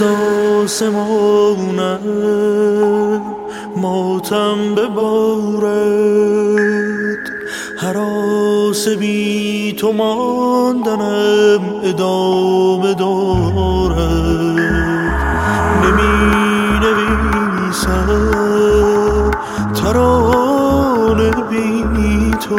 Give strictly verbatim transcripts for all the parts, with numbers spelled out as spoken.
آسمانم ماتم ببارد، هراس بی تو ماندنم ادامه دارد. نمی نویسم ترانه بی تو،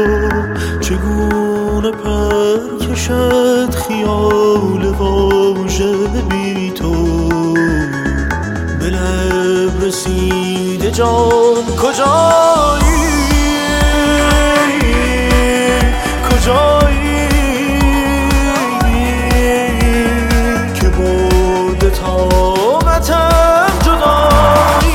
چگونه پر کشد خیال واژه بی تو. به لب رسیده جان کجایی، کجایی که برده طاقتم جدایی.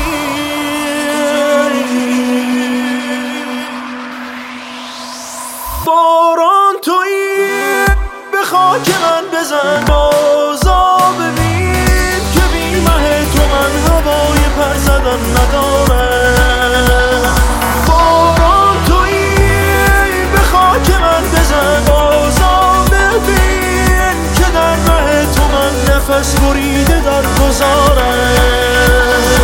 باران تویی به خاک من بزن، بازا ببین که بی مه تو من هوای پر زدن ندارم. باران تویی به خاک من بزن، بازا ببین که در مه تو من نفس بریده در گذارم.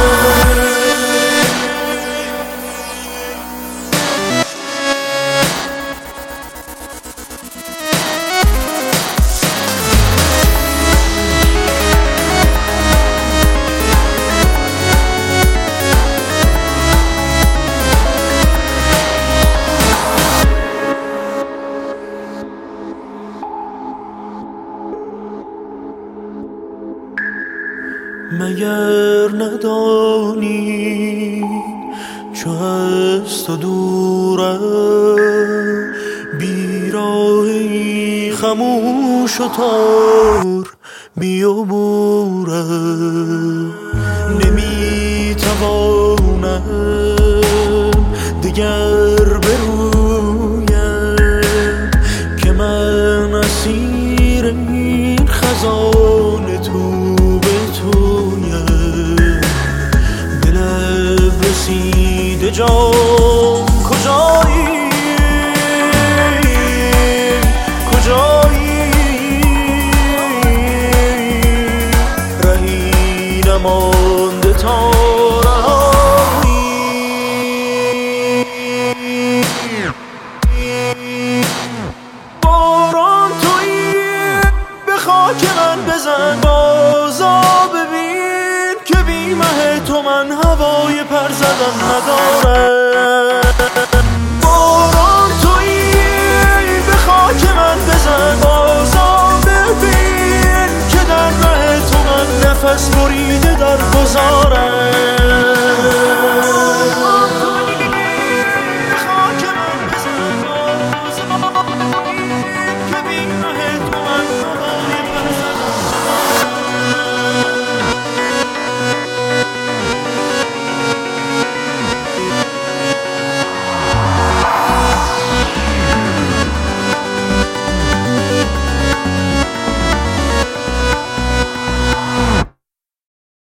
مگر ندانی چو از تو دورم، بیراهی خموش و تار بیابورم. نمی توانم دگر برویم که من اسیر این خزان تو رسیده جان کجایی، کجایی رهی نمانده تا رهایی. باران تویی به خاک من بزن، بازا ببین که بی مه تو من هوای پر زدن ندارم.